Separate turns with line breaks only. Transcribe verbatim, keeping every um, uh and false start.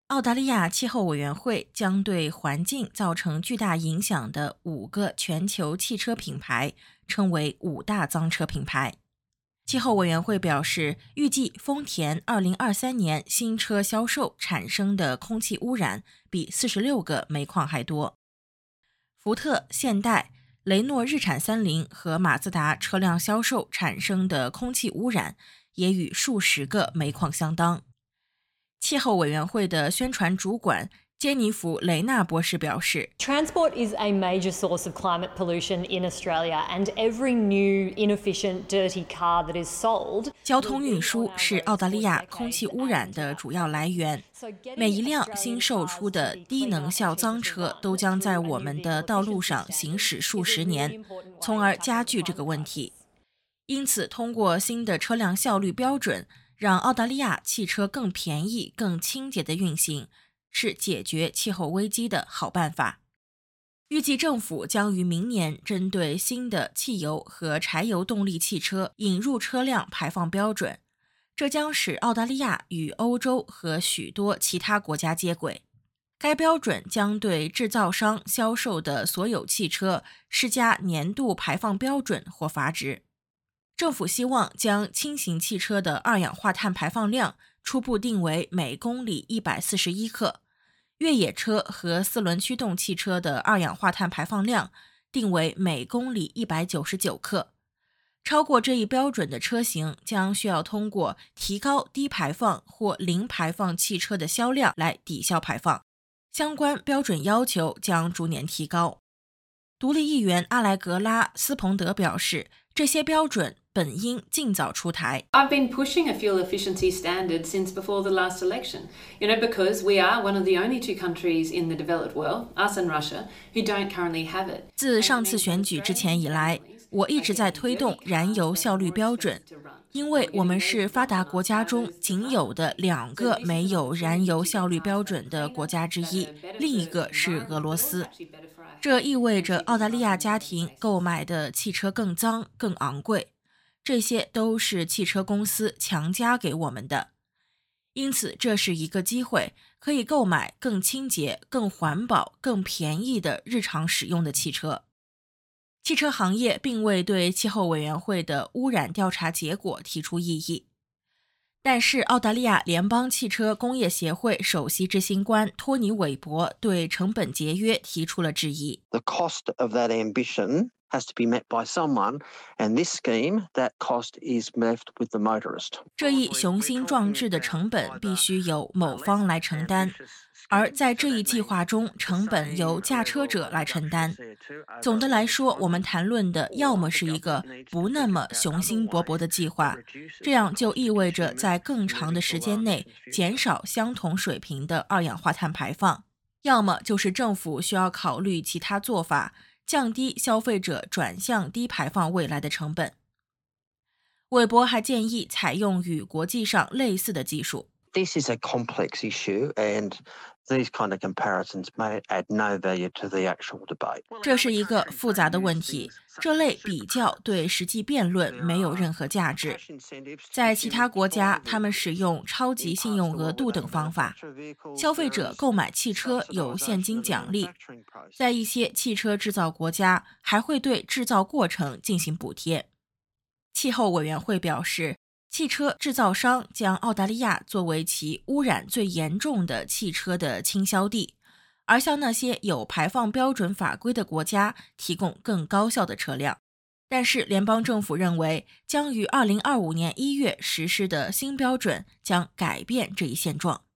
澳大利亚气候委员会将对环境造成巨大影响的五个全球汽车品牌称为五大脏车品牌。气候委员会表示，预计丰田二零二三年新车销售产生的空气污染比四十六个煤矿还多。福特、现代、雷诺日产三菱和马自达车辆销售产生的空气污染也与数十个煤矿相当。气候委员会的宣传主管杰尼弗·雷纳博士表示
Transport is a major source of climate pollution in Australia, and every new, inefficient, dirty car that is sold.
交通运输是澳大利亚空气污染的主要来源，每一辆新售出的低能效脏车都将在我们的道路上行驶数十年，从而加剧这个问题。因此，通过新的车辆效率标准，让澳大利亚汽车更便宜、更清洁的运行，是解决气候危机的好办法。预计政府将于明年针对新的汽油和柴油动力汽车引入车辆排放标准，这将使澳大利亚与欧洲和许多其他国家接轨。该标准将对制造商销售的所有汽车施加年度排放标准或罚值。政府希望将轻型汽车的二氧化碳排放量初步定为每公里一百四十一克，越野车和四轮驱动汽车的二氧化碳排放量定为每公里一百九十九克。超过这一标准的车型将需要通过提高低排放或零排放汽车的销量来抵消排放，相关标准要求将逐年提高。独立议员阿莱格拉·斯彭德表示，这些标准本应尽早出台。
I've been pushing a fuel efficiency standard since before the last election, you know, because we are one of the only two countries in the developed world, us and Russia, who don't currently have it.
自上次选举之前以来，我一直在推动燃油效率标准，因为我们是发达国家中仅有的两个没有燃油效率标准的国家之一，另一个是俄罗斯。这意味着澳大利亚家庭购买的汽车更脏、更昂贵，这些都是汽车公司强加给我们的。因此，这是一个机会，可以购买更清洁、更环保、更便宜的日常使用的汽车。汽车行业并未对气候委员会的污染调查结果提出异议，但是澳大利亚联邦汽车工业协会首席执行官托尼·韦伯对成本节约提出了质疑。
The cost of that ambition has to be met by someone, and this scheme, that cost is left with the motorist.
这一雄心壮志的成本必须由某方来承担，而在这一计划中，成本由驾车者来承担。总的来说，我们谈论的要么是一个不那么雄心勃勃的计划，这样就意味着在更长的时间内减少相同水平的二氧化碳排放，要么就是政府需要考虑其他做法，降低消费者转向低排放未来的成本。韦伯还建议采用与国际上类似的技术。
This is a complex issue, and these kind of comparisons may add no value to the actual debate.
这是一个复杂的问题，这类比较对实际辩论没有任何价值。在其他国家，他们使用超级信用额度等方法，消费者购买汽车有现金奖励。在一些汽车制造国家，还会对制造过程进行补贴。气候委员会表示，汽车制造商将澳大利亚作为其污染最严重的汽车的倾销地，而向那些有排放标准法规的国家提供更高效的车辆。但是联邦政府认为，将于二零二五年一月实施的新标准将改变这一现状。